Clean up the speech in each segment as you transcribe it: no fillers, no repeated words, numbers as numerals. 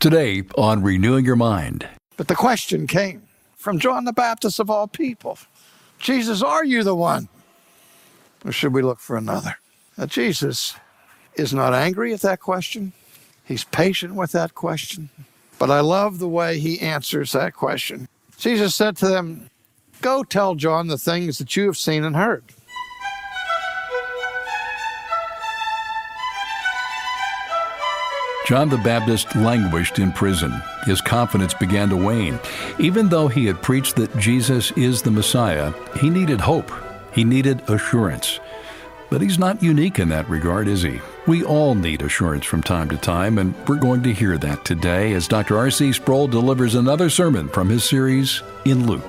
Today on Renewing Your Mind. But the question came from John the Baptist of all people. Jesus, are you the one? Or should we look for another? Now, Jesus is not angry at that question. He's patient with that question. But I love the way he answers that question. Jesus said to them, go tell John the things that you have seen and heard. John the Baptist languished in prison. His confidence began to wane. Even though he had preached that Jesus is the Messiah, he needed hope. He needed assurance. But he's not unique in that regard, is he? We all need assurance from time to time, and we're going to hear that today as Dr. R.C. Sproul delivers another sermon from his series in Luke.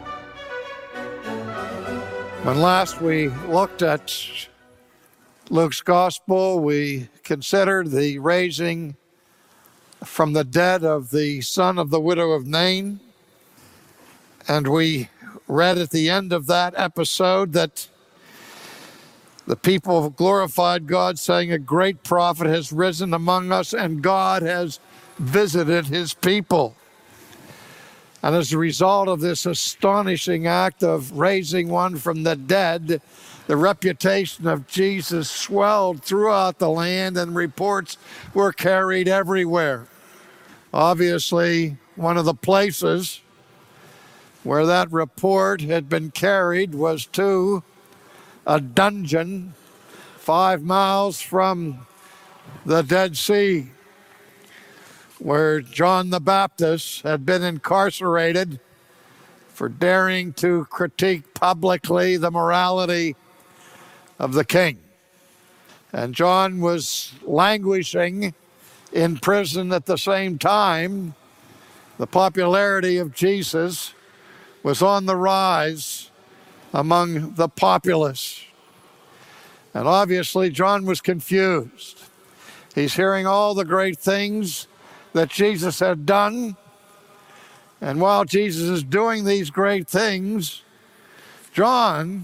When last we looked at Luke's gospel, we considered the raising from the dead of the son of the widow of Nain. And we read at the end of that episode that the people glorified God, saying, a great prophet has risen among us, and God has visited his people. And as a result of this astonishing act of raising one from the dead, the reputation of Jesus swelled throughout the land, and reports were carried everywhere. Obviously, one of the places where that report had been carried was to a dungeon 5 miles from the Dead Sea, where John the Baptist had been incarcerated for daring to critique publicly the morality of the king. And John was languishing in prison at the same time. The popularity of Jesus was on the rise among the populace. And obviously, John was confused. He's hearing all the great things that Jesus had done. And while Jesus is doing these great things, John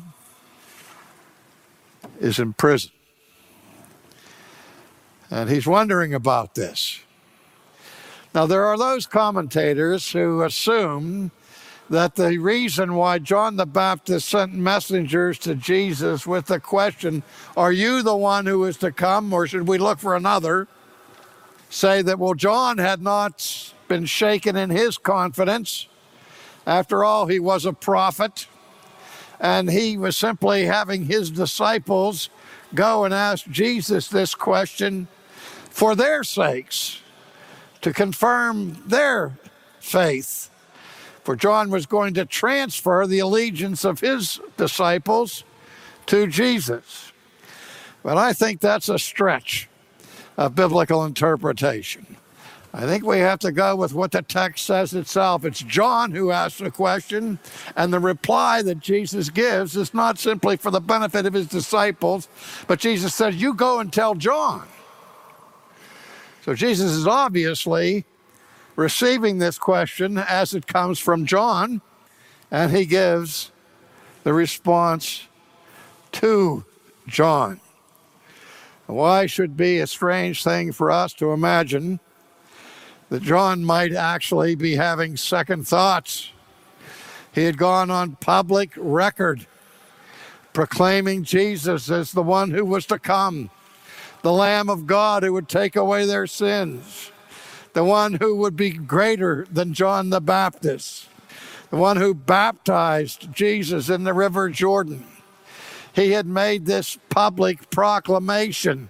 is in prison. And he's wondering about this. Now, there are those commentators who assume that the reason why John the Baptist sent messengers to Jesus with the question, are you the one who is to come, or should we look for another, say that, well, John had not been shaken in his confidence. After all, he was a prophet, and he was simply having his disciples go and ask Jesus this question for their sakes, to confirm their faith. For John was going to transfer the allegiance of his disciples to Jesus. But I think that's a stretch of biblical interpretation. I think we have to go with what the text says itself. It's John who asks the question, and the reply that Jesus gives is not simply for the benefit of his disciples, but Jesus says, you go and tell John. So Jesus is obviously receiving this question as it comes from John, and he gives the response to John. Why should be a strange thing for us to imagine that John might actually be having second thoughts. He had gone on public record proclaiming Jesus as the one who was to come, the Lamb of God who would take away their sins, the one who would be greater than John the Baptist, the one who baptized Jesus in the River Jordan. He had made this public proclamation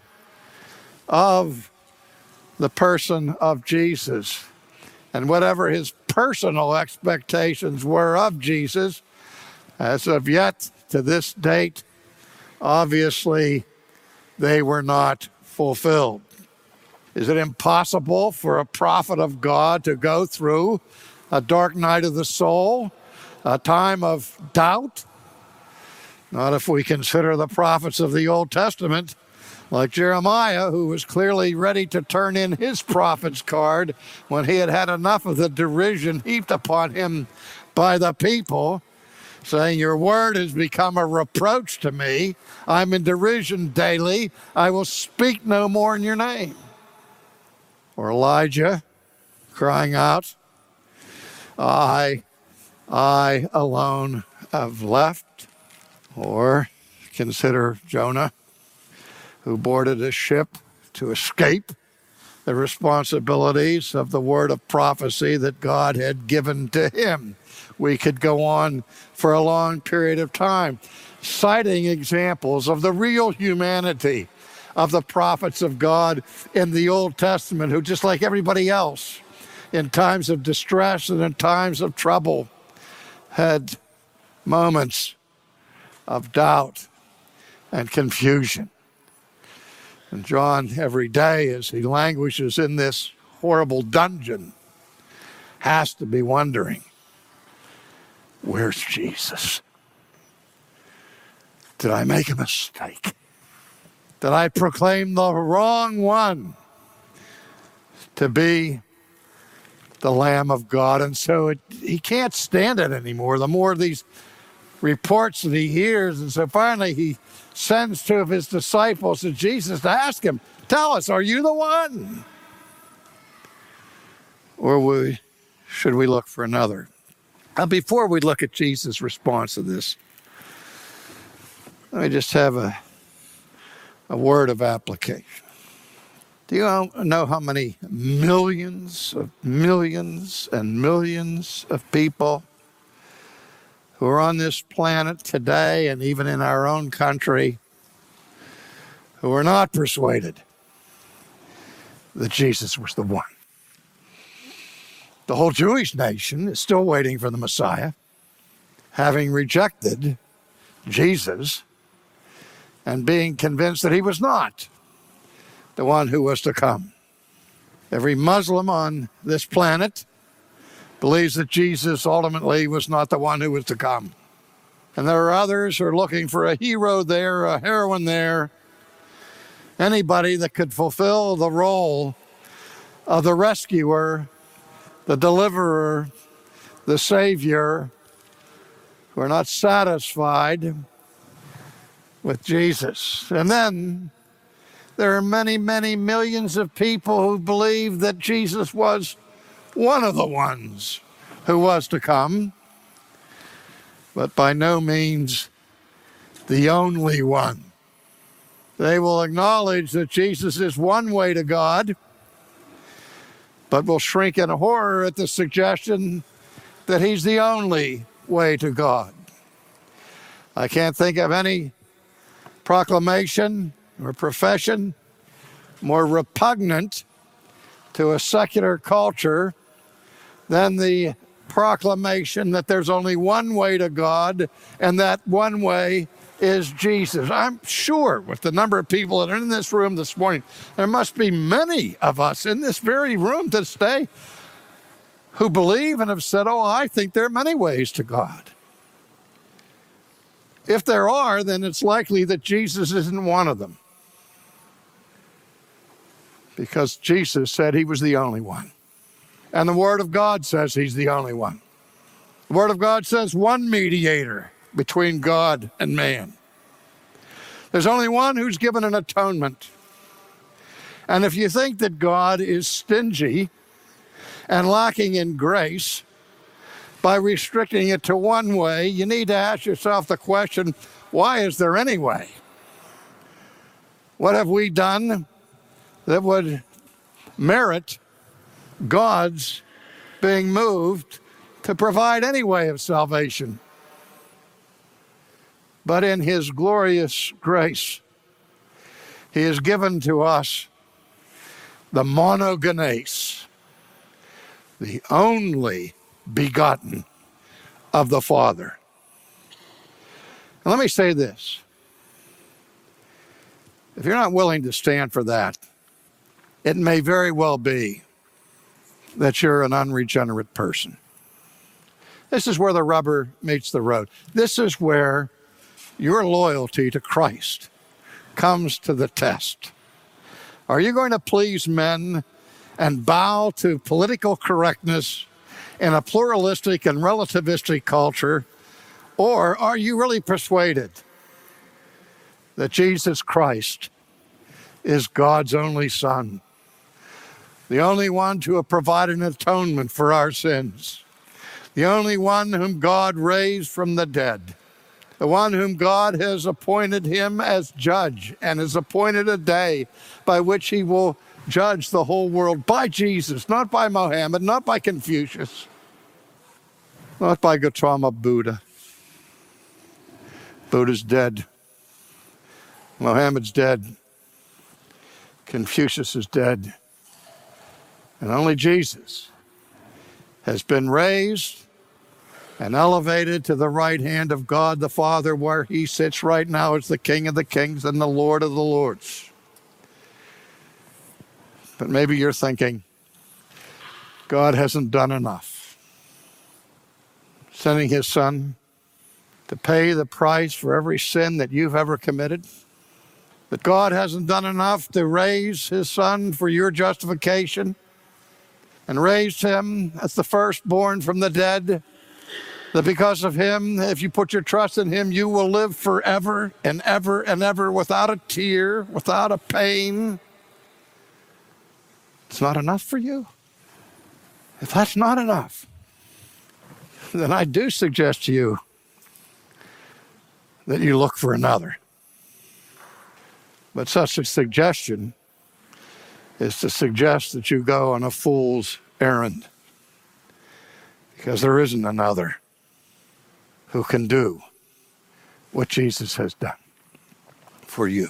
of the person of Jesus. And whatever his personal expectations were of Jesus, as of yet to this date, obviously they were not fulfilled. Is it impossible for a prophet of God to go through a dark night of the soul, a time of doubt? Not if we consider the prophets of the Old Testament, like Jeremiah, who was clearly ready to turn in his prophet's card when he had had enough of the derision heaped upon him by the people, saying, your word has become a reproach to me. I'm in derision daily. I will speak no more in your name. Or Elijah, crying out, I alone have left. Or consider Jonah, who boarded a ship to escape the responsibilities of the word of prophecy that God had given to him. We could go on for a long period of time, citing examples of the real humanity of the prophets of God in the Old Testament, who, just like everybody else, in times of distress and in times of trouble, had moments of doubt and confusion. And John, every day as he languishes in this horrible dungeon, has to be wondering, where's Jesus? Did I make a mistake? Did I proclaim the wrong one to be the Lamb of God? And so he can't stand it anymore. The more of these reports that he hears, and so finally he sends two of his disciples to Jesus to ask him, tell us, are you the one? Or should we look for another? Now, before we look at Jesus' response to this, let me just have a word of application. Do you know how many millions and millions of people who are on this planet today and even in our own country who are not persuaded that Jesus was the one? The whole Jewish nation is still waiting for the Messiah, having rejected Jesus and being convinced that he was not the one who was to come. Every Muslim on this planet believes that Jesus ultimately was not the one who was to come. And there are others who are looking for a hero there, a heroine there, anybody that could fulfill the role of the rescuer, the deliverer, the savior, who are not satisfied with Jesus. And then there are many, many millions of people who believe that Jesus was one of the ones who was to come, but by no means the only one. They will acknowledge that Jesus is one way to God, but will shrink in horror at the suggestion that he's the only way to God. I can't think of any proclamation or profession more repugnant to a secular culture than the proclamation that there's only one way to God, and that one way is Jesus. I'm sure with the number of people that are in this room this morning, there must be many of us in this very room today who believe and have said, oh, I think there are many ways to God. If there are, then it's likely that Jesus isn't one of them, because Jesus said he was the only one. And the Word of God says he's the only one. The Word of God says one mediator between God and man. There's only one who's given an atonement. And if you think that God is stingy and lacking in grace by restricting it to one way, you need to ask yourself the question, why is there any way? What have we done that would merit God's being moved to provide any way of salvation? But in his glorious grace, he has given to us the monogenes, the only begotten of the Father. And let me say this. If you're not willing to stand for that, it may very well be that you're an unregenerate person. This is where the rubber meets the road. This is where your loyalty to Christ comes to the test. Are you going to please men and bow to political correctness in a pluralistic and relativistic culture, or are you really persuaded that Jesus Christ is God's only Son, the only one to have provided an atonement for our sins, the only one whom God raised from the dead, the one whom God has appointed him as judge and has appointed a day by which he will judge the whole world, by Jesus, not by Mohammed, not by Confucius, not by Gautama Buddha. Buddha's dead. Mohammed's dead. Confucius is dead. And only Jesus has been raised and elevated to the right hand of God the Father, where he sits right now as the King of the Kings and the Lord of the Lords. But maybe you're thinking, God hasn't done enough. Sending his Son to pay the price for every sin that you've ever committed. That God hasn't done enough to raise his Son for your justification and raised him as the firstborn from the dead. That because of him, if you put your trust in him, you will live forever and ever and ever without a tear, without a pain. It's not enough for you? If that's not enough, then I do suggest to you that you look for another. But such a suggestion is to suggest that you go on a fool's errand, because there isn't another who can do what Jesus has done for you.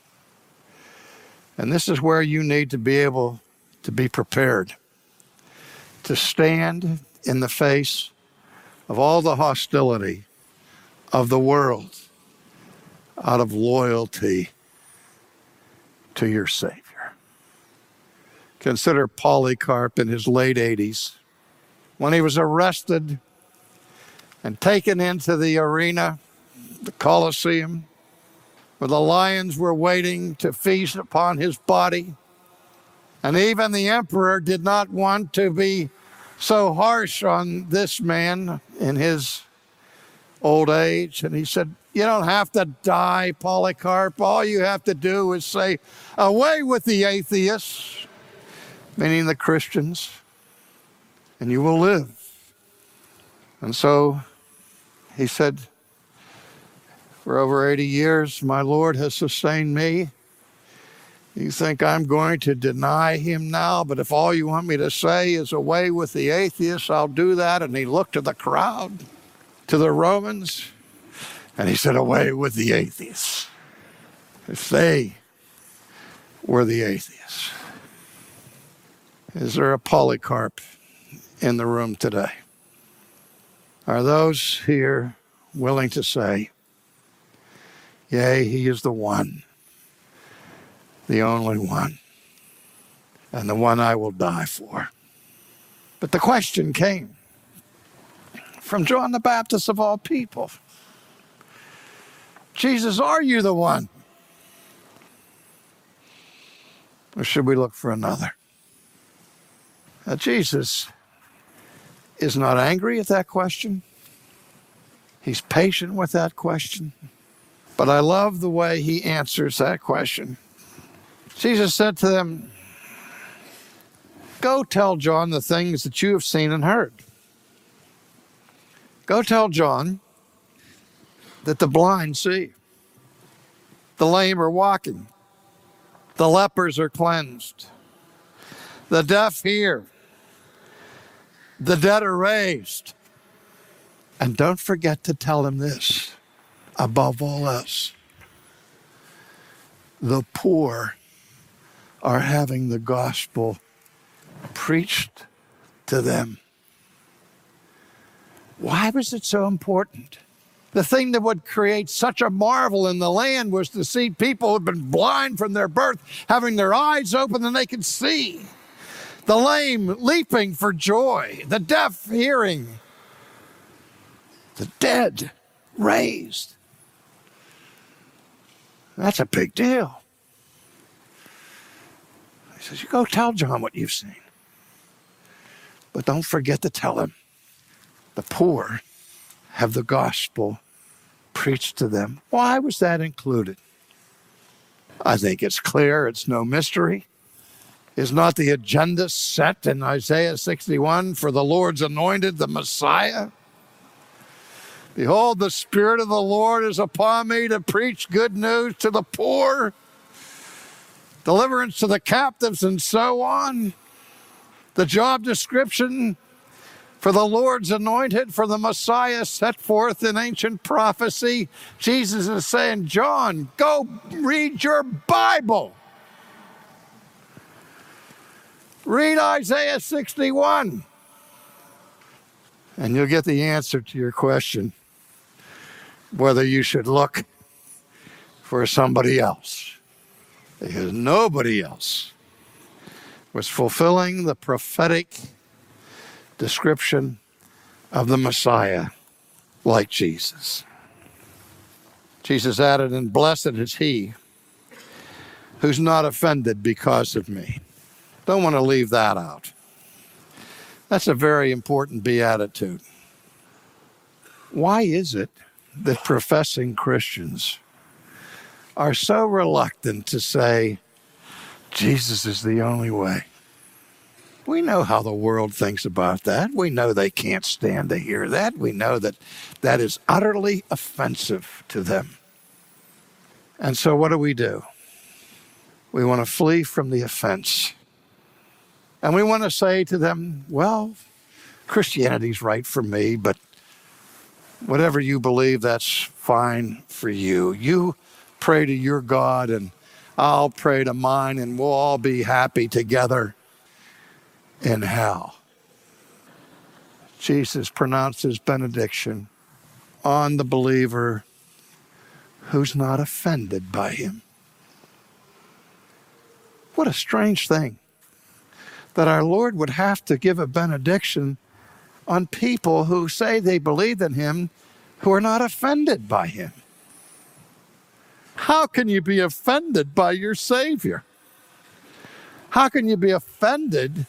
And this is where you need to be able to be prepared to stand in the face of all the hostility of the world out of loyalty to your Savior. Consider Polycarp in his late 80s, when he was arrested and taken into the arena, the Colosseum, where the lions were waiting to feast upon his body. And even the emperor did not want to be so harsh on this man in his old age. And he said, you don't have to die, Polycarp. All you have to do is say, away with the atheists, meaning the Christians, and you will live. And so he said, for over 80 years, my Lord has sustained me. You think I'm going to deny him now, but if all you want me to say is away with the atheists, I'll do that. And he looked to the crowd, to the Romans, and he said, away with the atheists. If they were the atheists. Is there a Polycarp in the room today? Are those here willing to say, yea, he is the one, the only one, and the one I will die for? But the question came from John the Baptist of all people. Jesus, are you the one? Or should we look for another? Now, Jesus is not angry at that question. He's patient with that question. But I love the way he answers that question. Jesus said to them, go tell John the things that you have seen and heard. Go tell John that the blind see, the lame are walking, the lepers are cleansed, the deaf hear, the dead are raised. And don't forget to tell him this, above all else. The poor are having the gospel preached to them. Why was it so important? The thing that would create such a marvel in the land was to see people who had been blind from their birth having their eyes open and they could see. The lame leaping for joy, the deaf hearing, the dead raised. That's a big deal. He says, you go tell John what you've seen. But don't forget to tell him the poor have the gospel preached to them. Why was that included? I think it's clear. It's no mystery. Is not the agenda set in Isaiah 61 for the Lord's anointed, the Messiah? Behold, the Spirit of the Lord is upon me to preach good news to the poor, deliverance to the captives, and so on. The job description for the Lord's anointed, for the Messiah set forth in ancient prophecy. Jesus is saying, John, go read your Bible. Read Isaiah 61. And you'll get the answer to your question, whether you should look for somebody else. Because nobody else was fulfilling the prophetic description of the Messiah like Jesus. Jesus added, and blessed is he who's not offended because of me. Don't want to leave that out. That's a very important beatitude. Why is it that professing Christians are so reluctant to say, Jesus is the only way? We know how the world thinks about that. We know they can't stand to hear that. We know that that is utterly offensive to them. And so what do? We want to flee from the offense. And we want to say to them, well, Christianity's right for me, but whatever you believe, that's fine for you. You pray to your God and I'll pray to mine, and we'll all be happy together in hell. Jesus pronounced his benediction on the believer who's not offended by him. What a strange thing that our Lord would have to give a benediction on people who say they believe in him, who are not offended by him. How can you be offended by your Savior? How can you be offended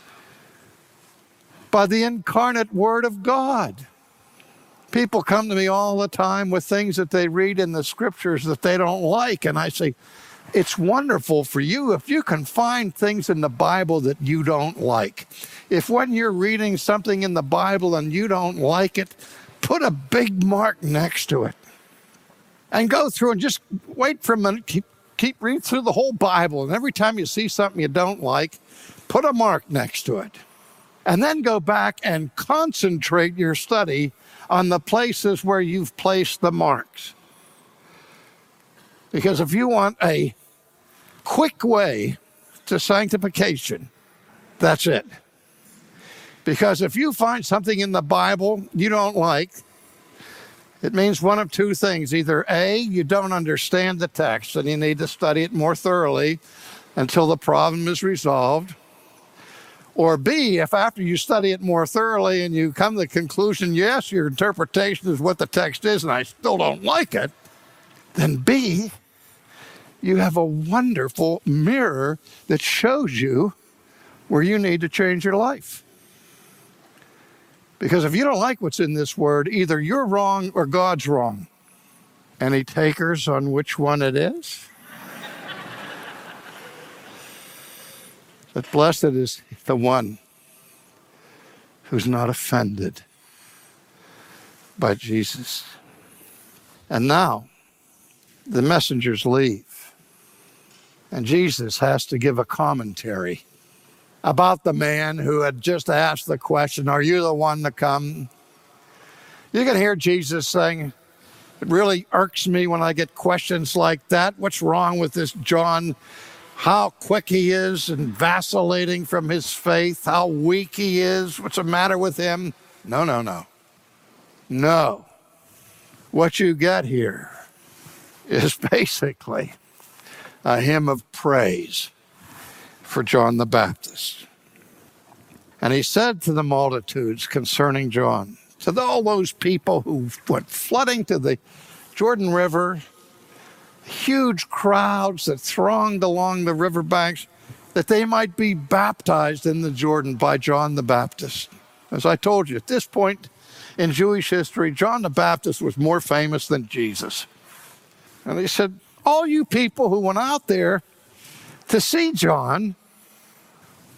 by the incarnate Word of God? People come to me all the time with things that they read in the scriptures that they don't like, and I say, it's wonderful for you if you can find things in the Bible that you don't like. If when you're reading something in the Bible and you don't like it, put a big mark next to it. And go through and just wait for a minute, keep reading through the whole Bible, and every time you see something you don't like, put a mark next to it. And then go back and concentrate your study on the places where you've placed the marks. Because if you want a quick way to sanctification, that's it. Because if you find something in the Bible you don't like, it means one of two things. Either A, you don't understand the text and you need to study it more thoroughly until the problem is resolved. Or B, if after you study it more thoroughly and you come to the conclusion, yes, your interpretation is what the text is and I still don't like it, then B, you have a wonderful mirror that shows you where you need to change your life. Because if you don't like what's in this word, either you're wrong or God's wrong. Any takers on which one it is? But blessed is the one who's not offended by Jesus. And now the messengers leave. And Jesus has to give a commentary about the man who had just asked the question, are you the one to come? You can hear Jesus saying, it really irks me when I get questions like that. What's wrong with this John? How quick he is and vacillating from his faith, how weak he is. What's the matter with him? No. What you get here is basically a hymn of praise for John the Baptist. And he said to the multitudes concerning John, to all those people who went flooding to the Jordan River, huge crowds that thronged along the riverbanks, that they might be baptized in the Jordan by John the Baptist. As I told you, at this point in Jewish history, John the Baptist was more famous than Jesus. And he said, all you people who went out there to see John,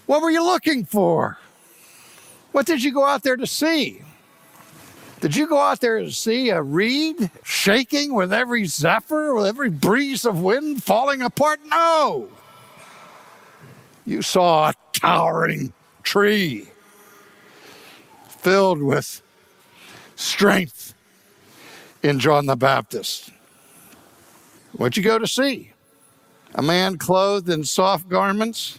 What were you looking for? What did you go out there to see? Did you go out there to see a reed shaking with every zephyr, with every breeze of wind falling apart? No. You saw a towering tree filled with strength in John the Baptist. What'd you go to see? A man clothed in soft garments?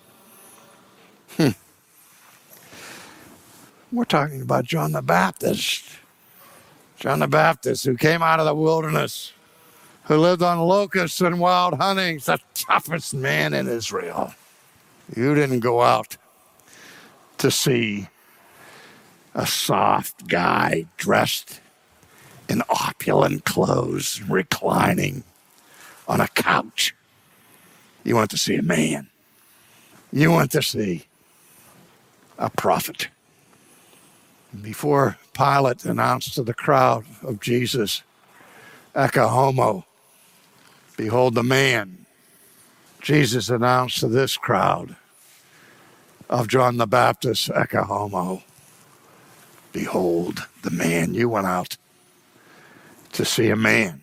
We're talking about John the Baptist. John the Baptist, who came out of the wilderness, who lived on locusts and wild honey, the toughest man in Israel. You didn't go out to see a soft guy dressed in opulent clothes, reclining on a couch. You went to see a man. You went to see a prophet. Before Pilate announced to the crowd of Jesus, Ecce homo, behold the man, Jesus announced to this crowd of John the Baptist, Ecce homo, behold the man. You went out to see a man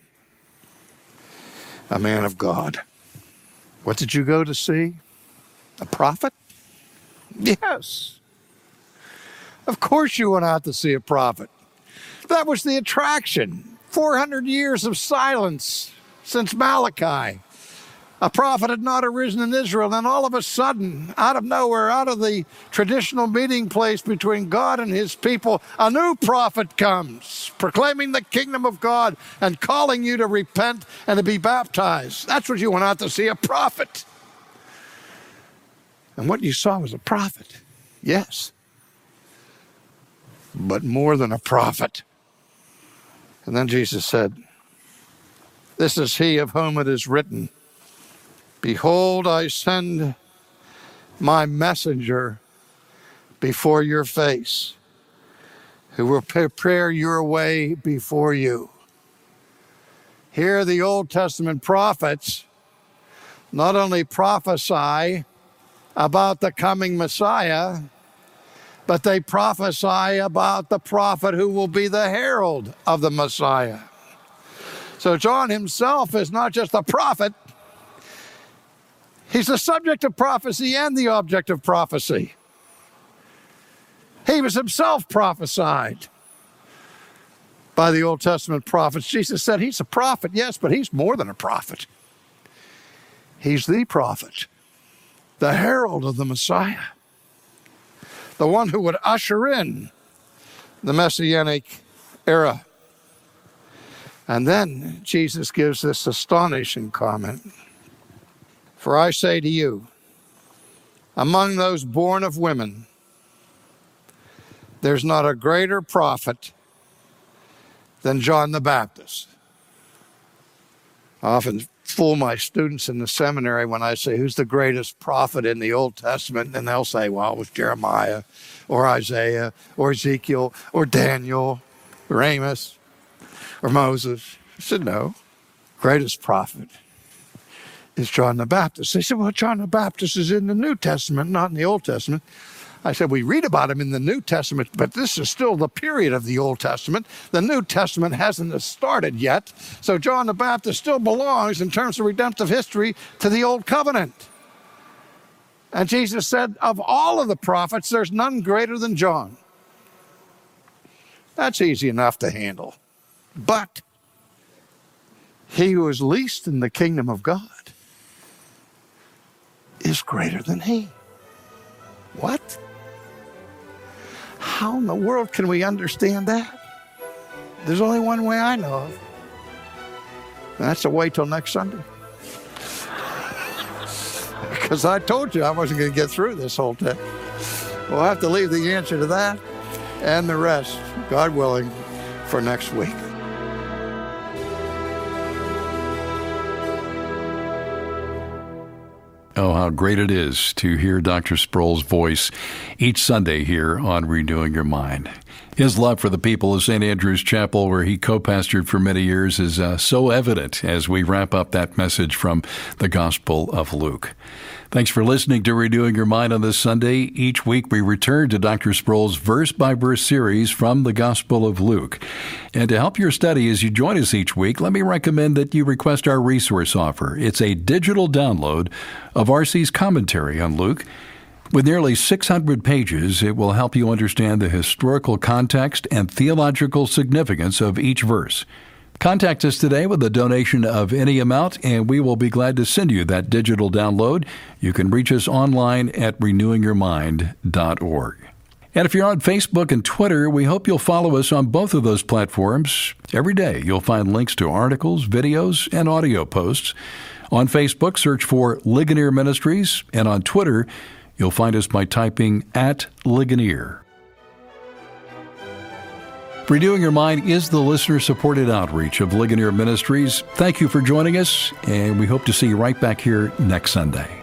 of God. What did you go to see? A prophet? Yes. Of course you went out to see a prophet. That was the attraction. 400 years of silence since Malachi. A prophet had not arisen in Israel, and all of a sudden, out of nowhere, out of the traditional meeting place between God and his people, a new prophet comes, proclaiming the kingdom of God and calling you to repent and to be baptized. That's what you went out to see, a prophet. And what you saw was a prophet, yes, but more than a prophet. And then Jesus said, this is he of whom it is written, behold, I send my messenger before your face, who will prepare your way before you. Here the Old Testament prophets not only prophesy about the coming Messiah, but they prophesy about the prophet who will be the herald of the Messiah. So John himself is not just a prophet, he's the subject of prophecy and the object of prophecy. He was himself prophesied by the Old Testament prophets. Jesus said he's a prophet, yes, but he's more than a prophet. He's the prophet, the herald of the Messiah, the one who would usher in the Messianic era. And then Jesus gives this astonishing comment. For I say to you, among those born of women, there's not a greater prophet than John the Baptist. I often fool my students in the seminary when I say, who's the greatest prophet in the Old Testament? And they'll say, well, it was Jeremiah or Isaiah or Ezekiel or Daniel or Amos or Moses. I said, no, greatest prophet is John the Baptist. They said, well, John the Baptist is in the New Testament, not in the Old Testament. I said, we read about him in the New Testament, but this is still the period of the Old Testament. The New Testament hasn't started yet. So John the Baptist still belongs in terms of redemptive history to the Old Covenant. And Jesus said, of all of the prophets, there's none greater than John. That's easy enough to handle. But he who is least in the kingdom of God is greater than he. What? How in the world can we understand that? There's only one way I know of. And that's to wait till next Sunday. Because I told you I wasn't going to get through this whole thing. We'll have to leave the answer to that and the rest, God willing, for next week. Oh, how great it is to hear Dr. Sproul's voice each Sunday here on Renewing Your Mind. His love for the people of St. Andrew's Chapel, where he co-pastored for many years, is so evident as we wrap up that message from the Gospel of Luke. Thanks for listening to Renewing Your Mind on this Sunday. Each week we return to Dr. Sproul's verse-by-verse series from the Gospel of Luke. And to help your study as you join us each week, let me recommend that you request our resource offer. It's a digital download of R.C.'s commentary on Luke. With nearly 600 pages, it will help you understand the historical context and theological significance of each verse. Contact us today with a donation of any amount, and we will be glad to send you that digital download. You can reach us online at renewingyourmind.org. And if you're on Facebook and Twitter, we hope you'll follow us on both of those platforms. Every day, you'll find links to articles, videos, and audio posts. On Facebook, search for Ligonier Ministries, and on Twitter, you'll find us by typing @Ligonier. Renewing Your Mind is the listener-supported outreach of Ligonier Ministries. Thank you for joining us, and we hope to see you right back here next Sunday.